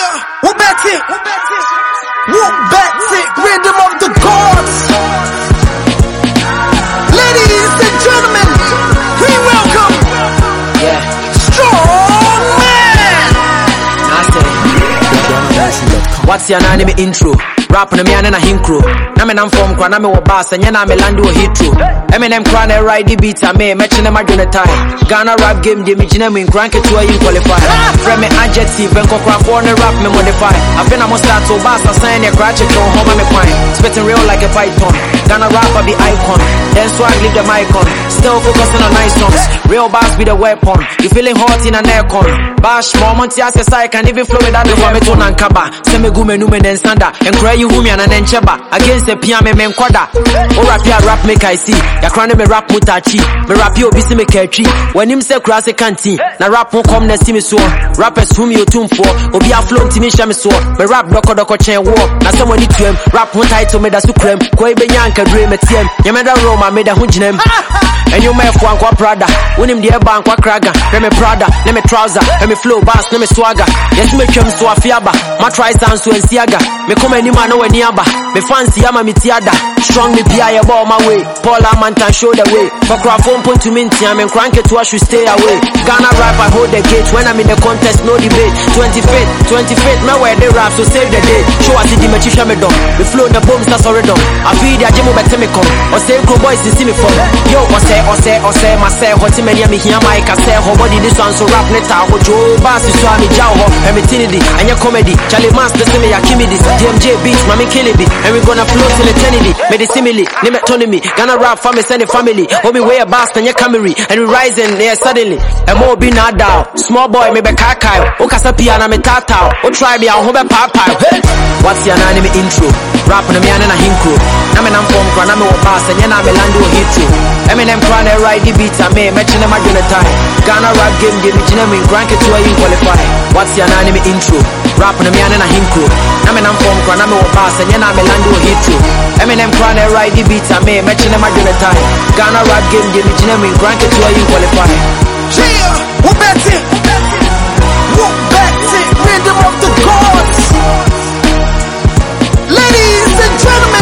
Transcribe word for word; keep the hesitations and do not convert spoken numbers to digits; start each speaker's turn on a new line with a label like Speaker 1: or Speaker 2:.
Speaker 1: Yeah, we'll bet it. We'll bet it. Rhythm of the gods. Ladies and gentlemen, we welcome.
Speaker 2: Yeah.
Speaker 1: Strong man.
Speaker 2: I say, what's your name intro? Rap na me and na hinkro. Na me nam form kwa na me wo bass and na me land wo hitro. Eminem kwa na ride the beat and me match na madwene time. Ghana rap game de me gina me crank to a you qualify. From me adjective and kokra for na rap me modify. I been am start to bass assign a scratch it on home me fine. Spitting real like a python. Ghana rapper be icon. Then swag leave the mic on. Still focusing on nice songs. Real bass be the weapon. You feeling hot in an aircon. Bash moment ya say I can even flow without the for me to nankaba. Say me go me no me then standa. And cry you who me and an encheba against the piano men quada. Oh rap ya rap make I see. Ya crown me rap mutachi. Me rap you be see me catchy. When him say cross a canteen. Na rap won't come next to me so. Rappers whom you tune for. Obi a flow to me shame so. Me rap doko doko chain war. Na someone need to him. Rap won't title me da supreme. Koi be yanka dream at him. Ya me da Roma me da hunjinem. And you may have one qua Prada. When him the bank qua Kraga. Let me Prada. Let me trouser. Let me flow bass. Let me swagger. Yes me chum so a fiaba. My try sounds to Siaga. Me come any man no niaba. Me fancy ama mi tiada. Strong me pia ya ball my way. Paul Amantan show the way. For craft phone point to minty. I'm in crank it to I should stay away. Ghana rap I hold the gate. When I'm in the contest no debate. twenty-fifth, twenty-fifth. Me wear the rap so save the day. Show us the machisha me done. Me flow the bombs that's already done. I feed ya jimo better me come. Or say crow boys see me from. Yo or say or say or say my say hot many me hear my can say how body this one so rap neta ho Joe bass so me jaw ho. And me tinity and your comedy. Charlie Master say me ya kimi this. D M J beats mami kill it. And we gonna flow till eternity. Me the simile, name it Tony me. Gonna rap for me send the family. Hold me way a bass and your Camry. And we rising there suddenly. And more be not down. Small boy me be kakai. O kasa piano me tata. O try me a home papa. What's your name intro? Rap na me and na hinkro. Na me nam form kwa na me wo bass and na me land wo hitro. Eminem kwa na ride the beat and me match na madwene time. Ghana rap game de me gina me crank it to a you qualify. What's your name intro? Rap na me and na hinkro. Na me nam form kwa na me wo bass and na me land wo hitro. Eminem kwa na ride the beat and me match na madwene time. Ghana rap game de me gina me crank it to a you qualify.
Speaker 1: Yeah, we'll bet it. We'll bet it. Rhythm of the gods. Ladies and gentlemen.